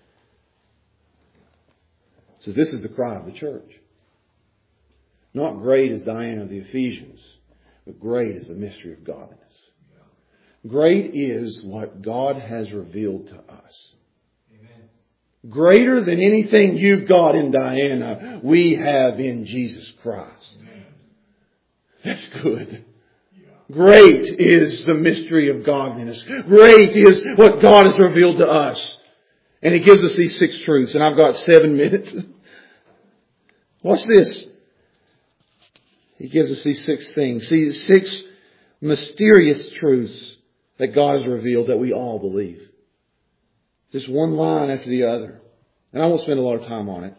says this is the cry of the church. Not great is Diana of the Ephesians, but great is the mystery of godliness. Great is what God has revealed to us. Amen. Greater than anything you've got in Diana, we have in Jesus Christ. Amen. That's good. Yeah. Great is the mystery of godliness. Great is what God has revealed to us. And He gives us these 6 truths. And I've got 7 minutes. Watch this. He gives us these 6 things. These 6 mysterious truths that God has revealed that we all believe. Just one line after the other. And I won't spend a lot of time on it.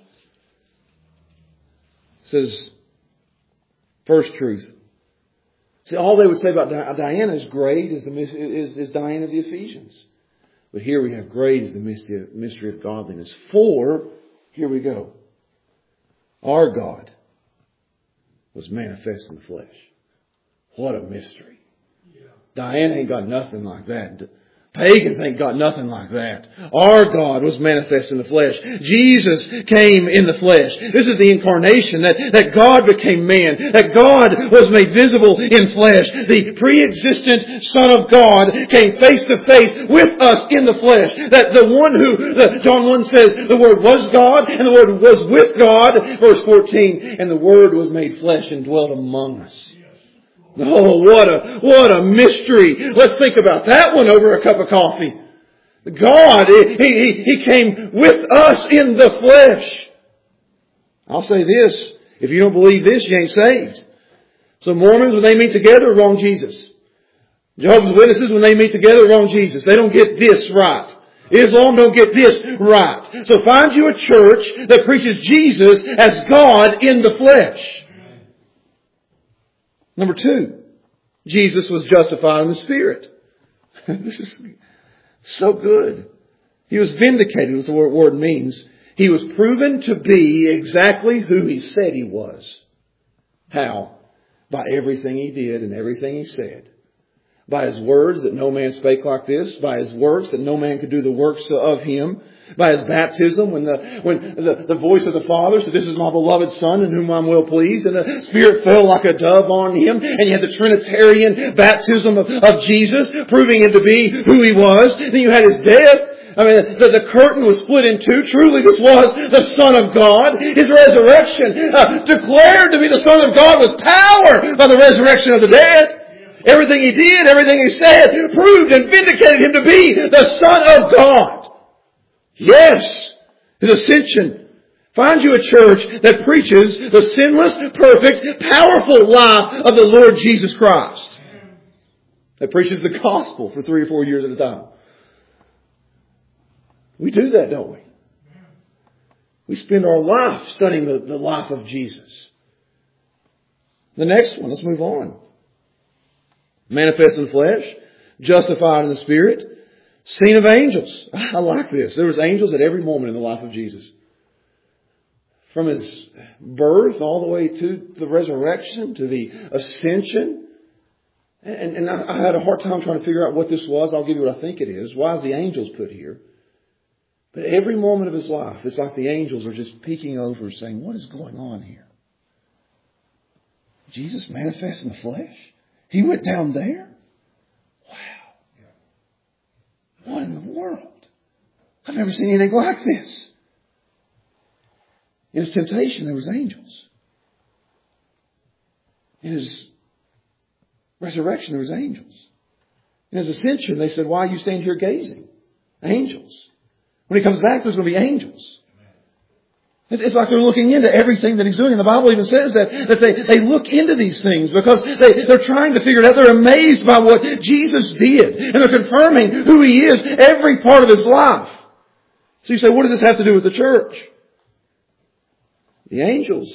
It says, first truth. See, all they would say about Diana is great is Diana of the Ephesians. But here we have great is the mystery of godliness. For, here we go. Our God was manifest in the flesh. What a mystery. Yeah. Diana ain't got nothing like that. Pagans ain't got nothing like that. Our God was manifest in the flesh. Jesus came in the flesh. This is the incarnation, that God became man, that God was made visible in flesh. The pre-existent Son of God came face to face with us in the flesh. That the one who, John 1 says, the Word was God and the Word was with God. Verse 14, and the Word was made flesh and dwelt among us. Oh, what a mystery. Let's think about that one over a cup of coffee. God, He came with us in the flesh. I'll say this. If you don't believe this, you ain't saved. So Mormons, when they meet together, wrong Jesus. Jehovah's Witnesses, when they meet together, wrong Jesus. They don't get this right. Islam don't get this right. So find you a church that preaches Jesus as God in the flesh. Number 2, Jesus was justified in the Spirit. This is so good. He was vindicated, what the word means. He was proven to be exactly who He said He was. How? By everything He did and everything He said. By His words that no man spake like this. By His works that no man could do the works of Him. By His baptism when the voice of the Father said, "This is my beloved Son in whom I'm well pleased." And the Spirit fell like a dove on Him. And you had the Trinitarian baptism of Jesus, proving Him to be who He was. Then you had His death. I mean, the curtain was split in two. Truly, this was the Son of God. His resurrection declared to be the Son of God with power by the resurrection of the dead. Everything He did, everything He said, proved and vindicated Him to be the Son of God. Yes, His ascension. Find you a church that preaches the sinless, perfect, powerful life of the Lord Jesus Christ. That preaches the gospel for 3 or 4 years at a time. We do that, don't we? We spend our life studying the life of Jesus. The next one, let's move on. Manifest in the flesh, justified in the Spirit, seen of angels. I like this. There was angels at every moment in the life of Jesus. From His birth all the way to the resurrection, to the ascension. And I had a hard time trying to figure out what this was. I'll give you what I think it is. Why is the angels put here? But every moment of His life, it's like the angels are just peeking over saying, what is going on here? Jesus manifest in the flesh? He went down there? Wow. What in the world? I've never seen anything like this. In His temptation, there was angels. In His resurrection, there was angels. In His ascension, they said, why are you standing here gazing? Angels. When He comes back, there's going to be angels. It's like they're looking into everything that He's doing. And the Bible even says that they look into these things because they're trying to figure it out. They're amazed by what Jesus did. And they're confirming who He is every part of His life. So you say, what does this have to do with the church? The angels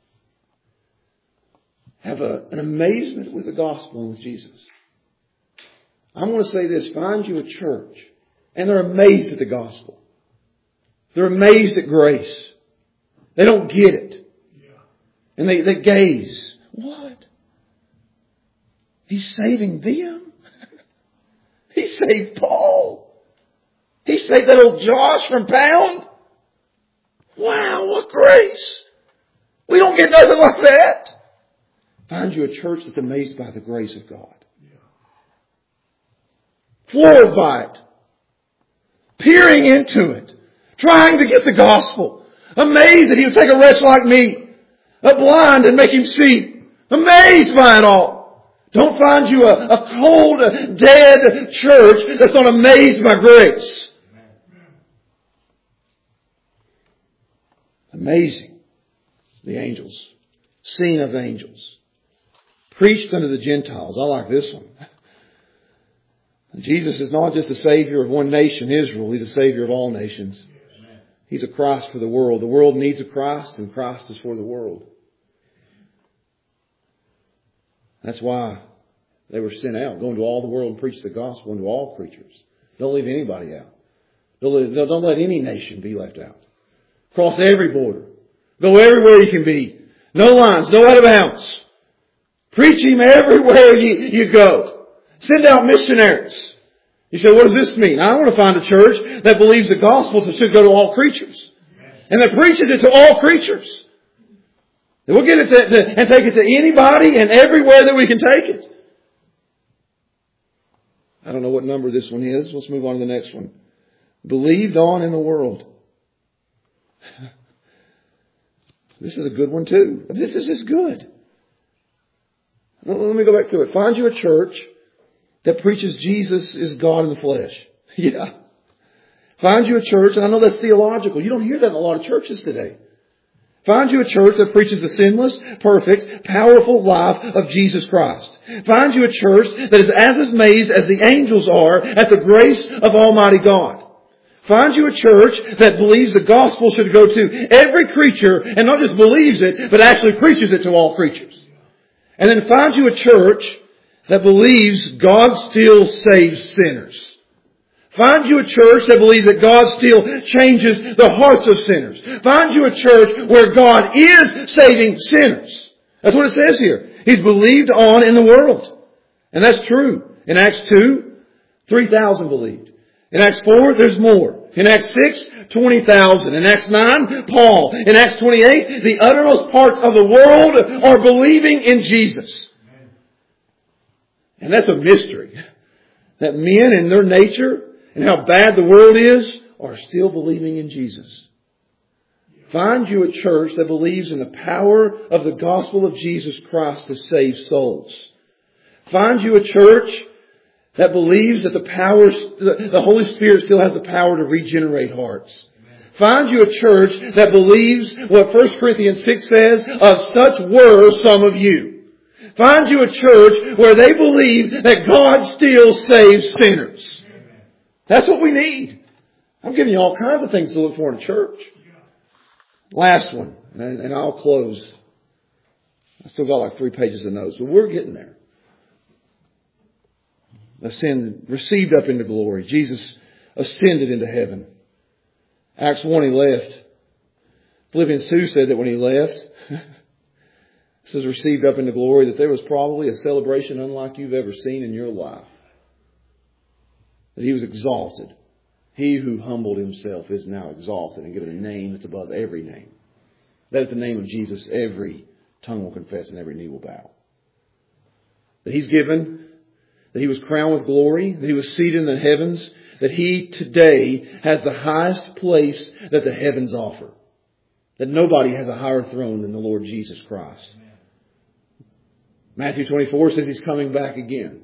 have an amazement with the gospel and with Jesus. I'm going to say this. Find you a church. And they're amazed at the gospel. They're amazed at grace. They don't get it. And they gaze. What? He's saving them? He saved Paul. He saved that old Josh from Pound? Wow, what grace. We don't get nothing like that. Find you a church that's amazed by the grace of God. Floored by it. Peering into it. Trying to get the gospel. Amazed that He would take a wretch like me, a blind, and make him see. Amazed by it all. Don't find you a cold, dead church that's not amazed by grace. Amazing. The angels. Seen of angels. Preached unto the Gentiles. I like this one. Jesus is not just a Savior of one nation, Israel. He's a Savior of all nations. He's a Christ for the world. The world needs a Christ, and Christ is for the world. That's why they were sent out. Go into all the world and preach the gospel unto all creatures. Don't leave anybody out. Don't let any nation be left out. Cross every border. Go everywhere you can be. No lines, no out of bounds. Preach Him everywhere you go. Send out missionaries. You say, what does this mean? I want to find a church that believes the gospel should go to all creatures. And that preaches it to all creatures. And we'll get it and take it to anybody and everywhere that we can take it. I don't know what number this one is. Let's move on to the next one. Believed on in the world. This is a good one too. This is just good. Let me go back through it. Find you a church that preaches Jesus is God in the flesh. Yeah. Find you a church, and I know that's theological. You don't hear that in a lot of churches today. Find you a church that preaches the sinless, perfect, powerful life of Jesus Christ. Find you a church that is as amazed as the angels are at the grace of Almighty God. Find you a church that believes the gospel should go to every creature, and not just believes it, but actually preaches it to all creatures. And then find you a church that believes God still saves sinners. Find you a church that believes that God still changes the hearts of sinners. Find you a church where God is saving sinners. That's what it says here. He's believed on in the world. And that's true. In Acts 2, 3,000 believed. In Acts 4, there's more. In Acts 6, 20,000. In Acts 9, Paul. In Acts 28, the uttermost parts of the world are believing in Jesus. And that's a mystery. That men in their nature and how bad the world is are still believing in Jesus. Find you a church that believes in the power of the gospel of Jesus Christ to save souls. Find you a church that believes that the Holy Spirit still has the power to regenerate hearts. Find you a church that believes what 1 Corinthians 6 says, of such were some of you. Find you a church where they believe that God still saves sinners. That's what we need. I'm giving you all kinds of things to look for in a church. Last one, and I'll close. I still got like 3 pages of notes, but we're getting there. Received up into glory. Jesus ascended into heaven. Acts 1, He left. Philippians 2 said that when He left, it says received up into glory, that there was probably a celebration unlike you've ever seen in your life. That He was exalted. He who humbled Himself is now exalted and given a name that's above every name. That at the name of Jesus, every tongue will confess and every knee will bow. That He's given, that He was crowned with glory, that He was seated in the heavens, that He today has the highest place that the heavens offer. That nobody has a higher throne than the Lord Jesus Christ. Matthew 24 says He's coming back again.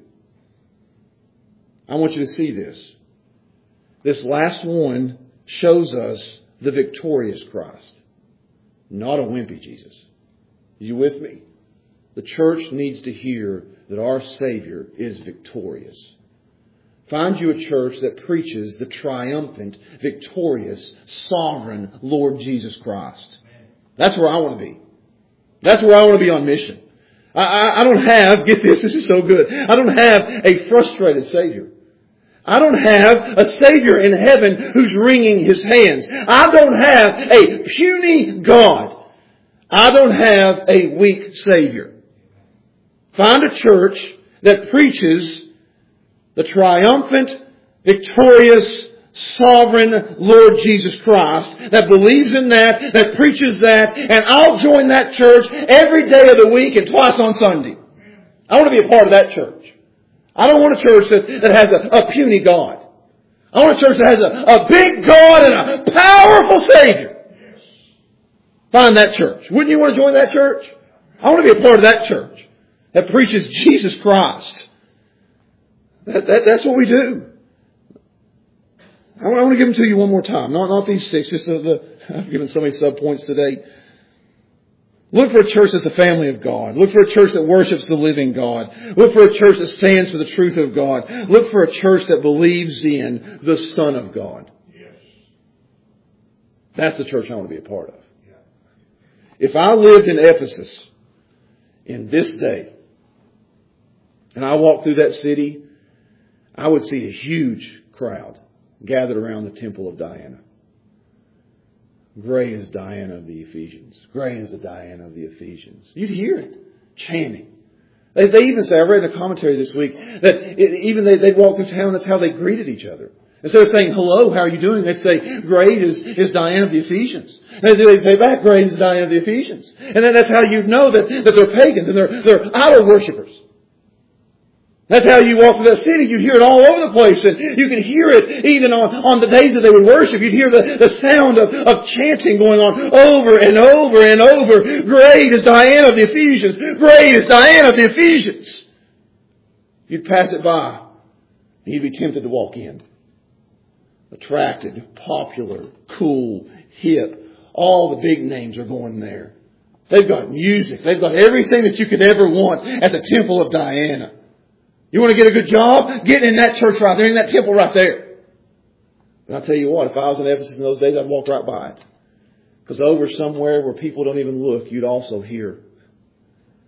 I want you to see this. This last one shows us the victorious Christ. Not a wimpy Jesus. Are you with me? The church needs to hear that our Savior is victorious. Find you a church that preaches the triumphant, victorious, sovereign Lord Jesus Christ. That's where I want to be. That's where I want to be on mission. I don't have, get this is so good, I don't have a frustrated Savior. I don't have a Savior in heaven who's wringing His hands. I don't have a puny God. I don't have a weak Savior. Find a church that preaches the triumphant, victorious, sovereign Lord Jesus Christ, that believes in that preaches that, and I'll join that church every day of the week and twice on Sunday. I want to be a part of that church. I don't want a church that has a puny God. I want a church that has a big God and a powerful Savior. Find that church. Wouldn't you want to join that church? I want to be a part of that church that preaches Jesus Christ. That's what we do. I want to give them to you one more time. Not these 6. Just I've given so many subpoints today. Look for a church that's a family of God. Look for a church that worships the living God. Look for a church that stands for the truth of God. Look for a church that believes in the Son of God. Yes. That's the church I want to be a part of. Yeah. If I lived in Ephesus in this day, and I walked through that city, I would see a huge crowd gathered around the temple of Diana. Great is Diana of the Ephesians. Great is the Diana of the Ephesians. You'd hear it chanting. They even say, I read in a commentary this week, that they'd walk through town, that's how they greeted each other. Instead of saying, hello, how are you doing? They'd say, great is Diana of the Ephesians. And they'd say back, great is Diana of the Ephesians. And then that's how you'd know that they're pagans and they're idol worshippers. That's how you walk through that city. You hear it all over the place. And you can hear it even on the days that they would worship. You'd hear the sound of chanting going on over and over and over. Great is Diana of the Ephesians. Great is Diana of the Ephesians. You'd pass it by and you'd be tempted to walk in. Attracted, popular, cool, hip. All the big names are going there. They've got music. They've got everything that you could ever want at the temple of Diana. You want to get a good job? Get in that church right there, in that temple right there. And I'll tell you what, if I was in Ephesus in those days, I'd walk right by it. Because over somewhere where people don't even look, you'd also hear.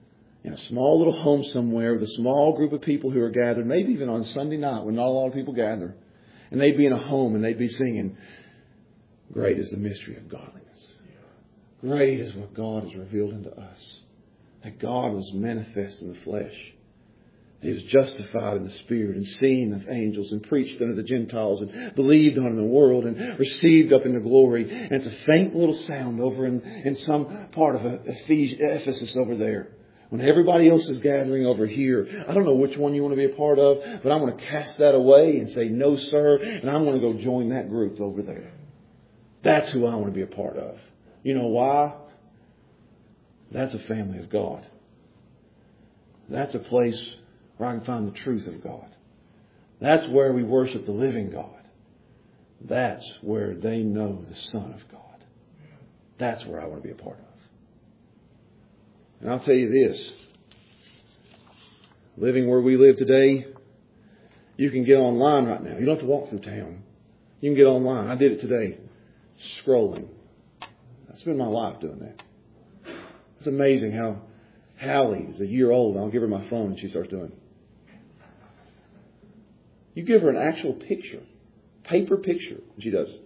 in a small little home somewhere with a small group of people who are gathered, maybe even on Sunday night when not a lot of people gather. And they'd be in a home and they'd be singing, "Great is the mystery of godliness. Great is what God has revealed unto us. That God was manifest in the flesh. He was justified in the Spirit and seen of angels and preached unto the Gentiles and believed on in the world and received up into glory." And it's a faint little sound over in some part of Ephesus over there. When everybody else is gathering over here, I don't know which one you want to be a part of, but I'm going to cast that away and say, "No, sir," and I'm going to go join that group over there. That's who I want to be a part of. You know why? That's a family of God. That's a place where I can find the truth of God. That's where we worship the living God. That's where they know the Son of God. That's where I want to be a part of. And I'll tell you this. Living where we live today, you can get online right now. You don't have to walk through town. You can get online. I did it today. Scrolling. I spend my life doing that. It's amazing how Hallie is a year old. I'll give her my phone and she starts doing it. You give her an actual picture, paper picture, and she does it.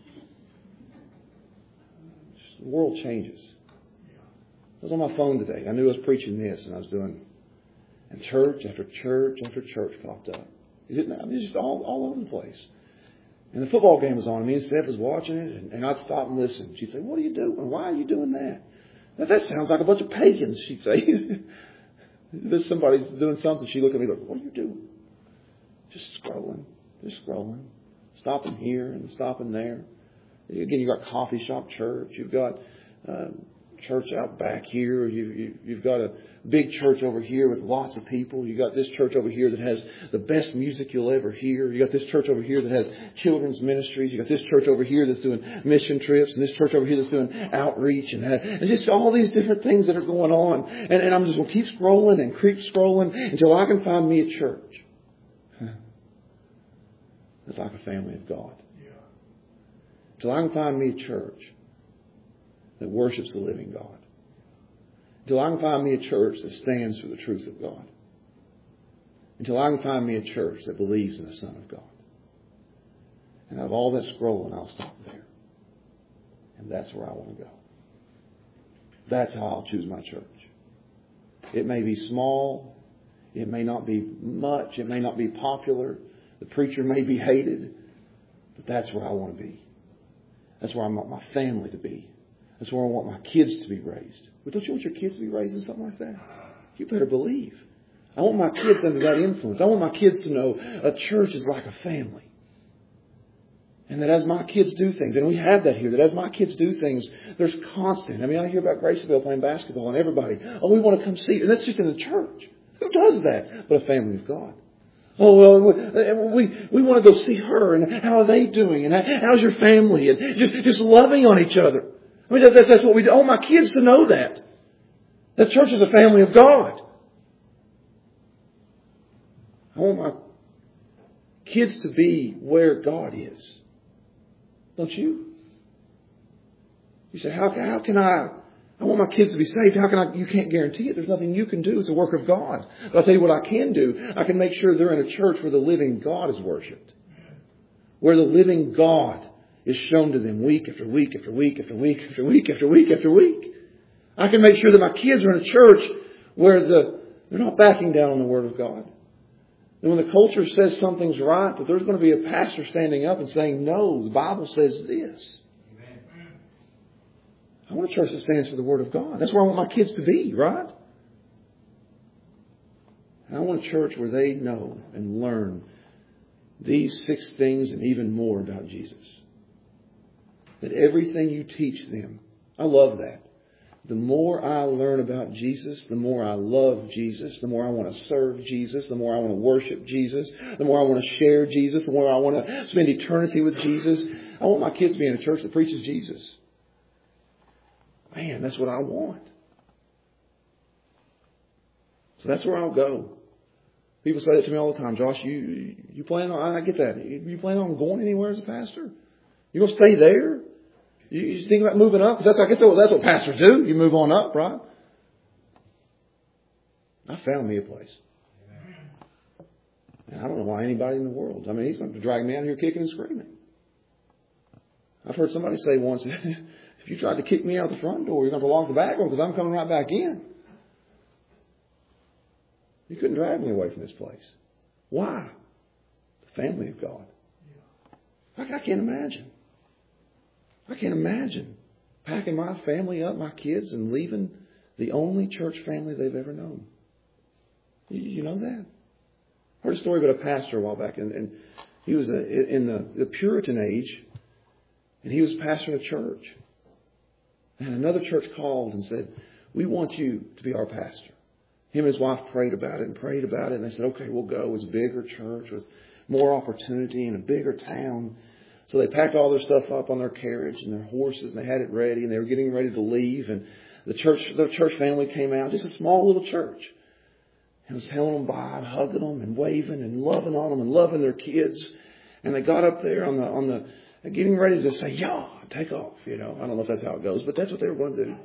The world changes. I was on my phone today. I knew I was preaching this, and I was doing, and church after church after church popped up. Is it now? It's just all over the place. And the football game was on. Me and Steph was watching it, and I'd stop and listen. She'd say, "What are you doing? Why are you doing that? That sounds like a bunch of pagans," she'd say. There's somebody doing something. She looked at me like, "What are you doing?" Just scrolling. Stopping here and stopping there. Again, you've got coffee shop church. You've got church out back here. You've got a big church over here with lots of people. You've got this church over here that has the best music you'll ever hear. You've got this church over here that has children's ministries. You've got this church over here that's doing mission trips. And this church over here that's doing outreach. And just all these different things that are going on. And I'm just going to keep scrolling and keep scrolling until I can find me a church. It's like a family of God. Until I can find me a church that worships the living God. Until I can find me a church that stands for the truth of God. Until I can find me a church that believes in the Son of God. And out of all that scrolling, I'll stop there. And that's where I want to go. That's how I'll choose my church. It may be small. It may not be much. It may not be popular. The preacher may be hated. But that's where I want to be. That's where I want my family to be. That's where I want my kids to be raised. But don't you want your kids to be raised in something like that? You better believe. I want my kids under that influence. I want my kids to know a church is like a family. And that as my kids do things, and we have that here, that as my kids do things, there's constant. I mean, I hear about Graceville playing basketball and everybody, "Oh, we want to come see it." And that's just in the church. Who does that? But a family of God. "Oh, well, we want to go see her, and how are they doing? And how's your family?" And just loving on each other. I mean, that's what we do. I want my kids to know that. That church is a family of God. I want my kids to be where God is. Don't you? You say, how can I want my kids to be saved. How can you can't guarantee it. There's nothing you can do. It's a work of God. But I'll tell you what I can do. I can make sure they're in a church where the living God is worshipped. Where the living God is shown to them week after week after week after week after week after week after week. I can make sure that my kids are in a church where they're not backing down on the Word of God. And when the culture says something's right, that there's going to be a pastor standing up and saying, "No, the Bible says this." Amen. I want a church that stands for the Word of God. That's where I want my kids to be, right? And I want a church where they know and learn these 6 things and even more about Jesus. That everything you teach them, I love that. The more I learn about Jesus, the more I love Jesus, the more I want to serve Jesus, the more I want to worship Jesus, the more I want to share Jesus, the more I want to spend eternity with Jesus. I want my kids to be in a church that preaches Jesus. Man, that's what I want. So that's where I'll go. People say that to me all the time. "Josh, you plan on, I get that. You plan on going anywhere as a pastor? You going to stay there? You think about moving up?" Because I guess that's what pastors do. You move on up, right? I found me a place. And I don't know why anybody in the world. I mean, He's going to drag me out here kicking and screaming. I've heard somebody say once, if you tried to kick me out the front door, you're going to have to lock the back one because I'm coming right back in. You couldn't drag me away from this place. Why? The family of God. I can't imagine. I can't imagine packing my family up, my kids, and leaving the only church family they've ever known. You know that? I heard a story about a pastor a while back, and he was in the Puritan age, and he was pastoring a church. And another church called and said, we want you to be our pastor. Him and his wife prayed about it, and they said, okay, we'll go. It was a bigger church with more opportunity in a bigger town. So they packed all their stuff up on their carriage and their horses, and they had it ready, and they were getting ready to leave. And the church family came out, just a small little church. And was telling them bye and hugging them and waving and loving on them and loving their kids. And they got up there on the getting ready to say, yeah, take off. I don't know if that's how it goes, but that's what they were going to do.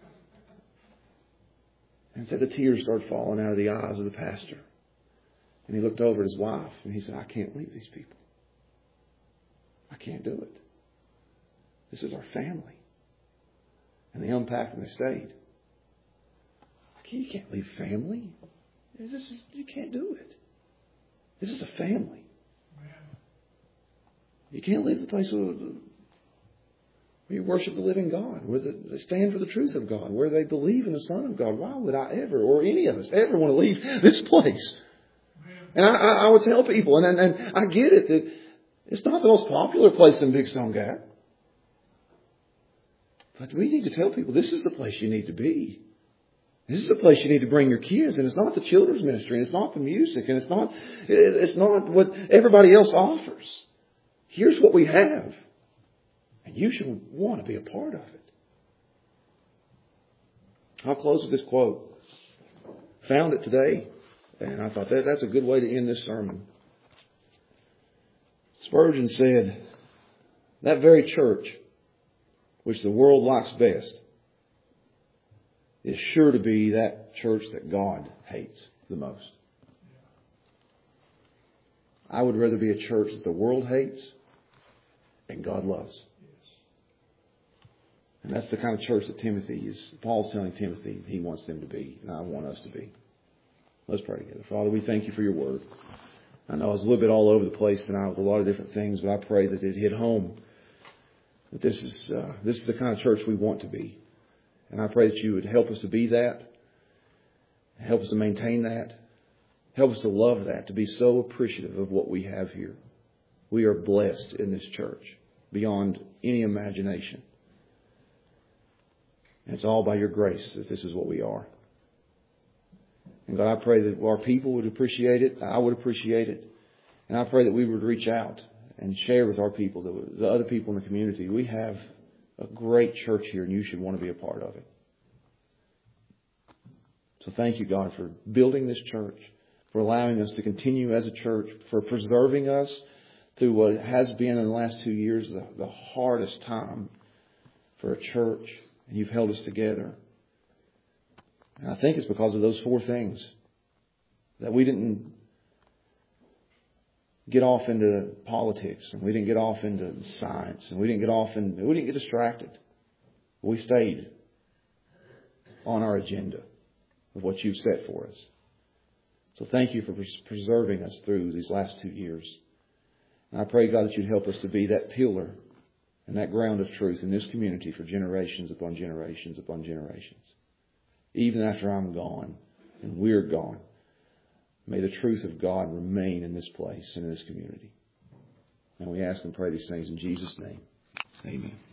And said the tears started falling out of the eyes of the pastor. And he looked over at his wife and he said, I can't leave these people. I can't do it. This is our family. And they unpacked and they stayed. You can't leave family. You can't do it. This is a family. You can't leave the place where you worship the living God, where they stand for the truth of God, where they believe in the Son of God. Why would I ever, or any of us, ever want to leave this place? And I would tell people, and I get it, that it's not the most popular place in Big Stone Gap. But we need to tell people this is the place you need to be. This is the place you need to bring your kids. And it's not the children's ministry, and it's not the music, and it's not what everybody else offers. Here's what we have. And you should want to be a part of it. I'll close with this quote. Found it today, and I thought that's a good way to end this sermon. Spurgeon said, that very church which the world likes best is sure to be that church that God hates the most. I would rather be a church that the world hates and God loves. And that's the kind of church that Paul's telling Timothy he wants them to be, and I want us to be. Let's pray together. Father, we thank you for your word. I know I was a little bit all over the place tonight with a lot of different things, but I pray that it hit home. That this is the kind of church we want to be. And I pray that you would help us to be that. Help us to maintain that. Help us to love that, to be so appreciative of what we have here. We are blessed in this church beyond any imagination. And it's all by your grace that this is what we are. And God, I pray that our people would appreciate it. I would appreciate it. And I pray that we would reach out and share with our people, the other people in the community. We have a great church here, and you should want to be a part of it. So thank you, God, for building this church, for allowing us to continue as a church, for preserving us through what has been in the last 2 years the hardest time for a church. And you've held us together. And I think it's because of those 4 things. That we didn't get off into politics, and we didn't get off into science, and we didn't get distracted. We stayed on our agenda of what you've set for us. So thank you for preserving us through these last 2 years. And I pray, God, that you'd help us to be that pillar and that ground of truth in this community for generations upon generations upon generations. Even after I'm gone and we're gone, may the truth of God remain in this place and in this community. And we ask and pray these things in Jesus' name. Amen.